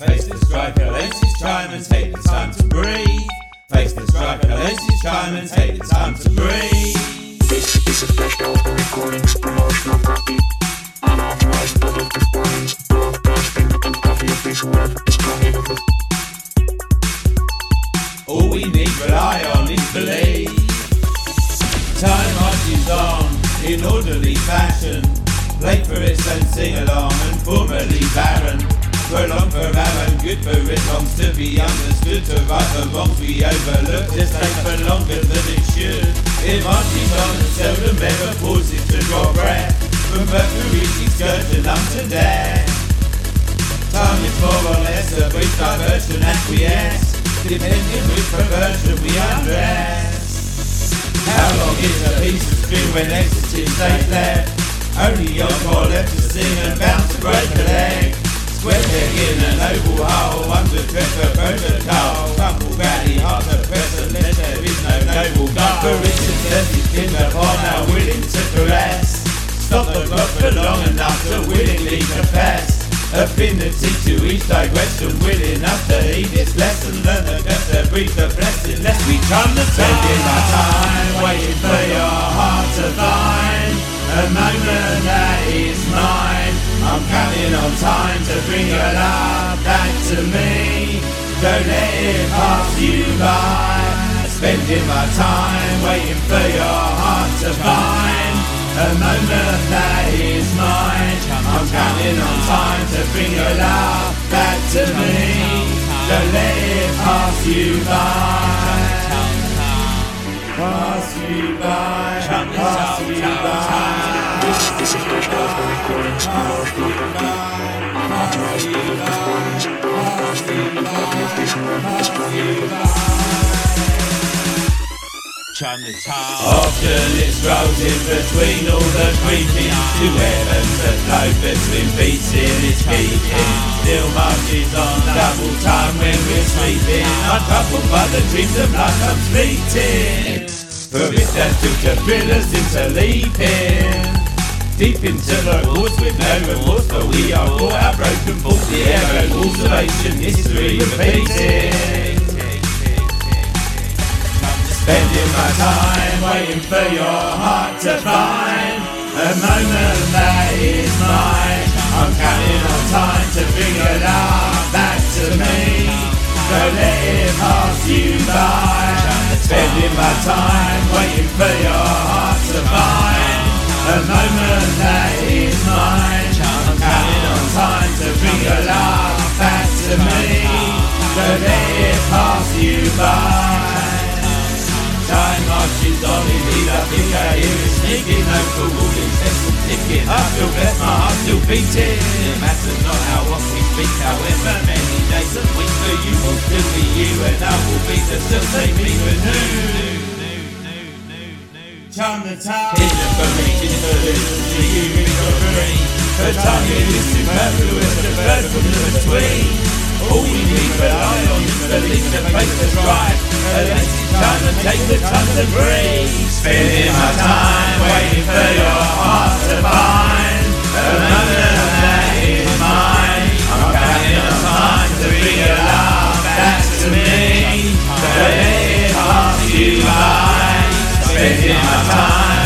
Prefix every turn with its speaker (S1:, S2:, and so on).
S1: Face the striker, lace his chime and take the time to breathe. Face the striker, lace his chime and take the time to breathe.
S2: This is a special recordings promotional copy. Unauthorized public recordings. Broadcasting and copy of this work is prohibited.
S1: All we need rely on is belief. Time marches on in orderly fashion. Play for its own sing-along and formerly barren. Prolonged for our own good, for it longs to be understood. To right the wrongs we overlook, just take for longer than it should. It marches on and seldom ever pauses to draw breath. From birth to reach excursion unto death. Time is more or less a brief diversion, acquiesce, depending which perversion we undress. How long is a piece of string when exiting stage left? Only young more left to sing and bound to break a leg. Square peg in an oval hole, under dress for protocol. Tumble valley, hard to press unless there is no noble goal. For its success is pinned upon our willing to caress. Stop the clock for long enough to willingly confess. Affinity to each digression, will enough to heed its lesson. Learn the best to breathe the blessing, lest we come to spending our time waiting for your heart to find a moment that is mine. I'm counting on time to bring your love back to me. Don't let it pass you by. Spending my time waiting for your heart to find a moment that is mine. I'm counting on time to bring your love back to me. Don't let it pass you by. Pass you by. Pass you by.
S2: This is a special recordings promotional copy. Unauthorized public recordings. Broadcasting and copy of this work is prohibited.
S1: Often it strolls in between all the creeping to heavens that flow between beating its keeping. Still marches on double time when we're sleeping, untroubled by the dreams of life comes fleeting. For it's that took the thrillers into leaping deep into the woods with no remorse, but we are caught our broken thoughts, the error observation, history repeating. Spending my time waiting for your heart to find a moment that is mine. I'm counting on time to bring your love back to me. Don't let it pass you by. Spending my time waiting for your heart to find a moment that is mine. I'm counting on time to bring your love back to me. Don't let it pass you by. Time marches on indeed, I think I hear it sneaking. No cool incessant ticking. I feel blessed, my heart still beating. It matters not how often we speak, however many days and weeks. For you will still be you and I will be the still same me renewed. Chime the time. Hidden for reaching for this to you in your dream. For time it is superfluous, the bird from the between. All we need rely on is belief to face the strife. Unless it's time to take the time to breathe. Spending my time waiting for your heart to find a moment that is mine. I'm counting on time to bring your love back to me. Don't let it pass you by. Spending my time